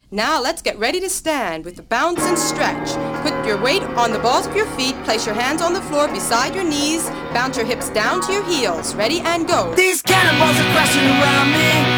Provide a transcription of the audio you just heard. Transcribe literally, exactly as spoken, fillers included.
Now let's get ready to stand with the bounce and stretch. Put your weight on the balls of your feet, place your hands on the floor beside your knees, bounce your hips down to your heels. Ready and go. These cannonballs are crashing around me.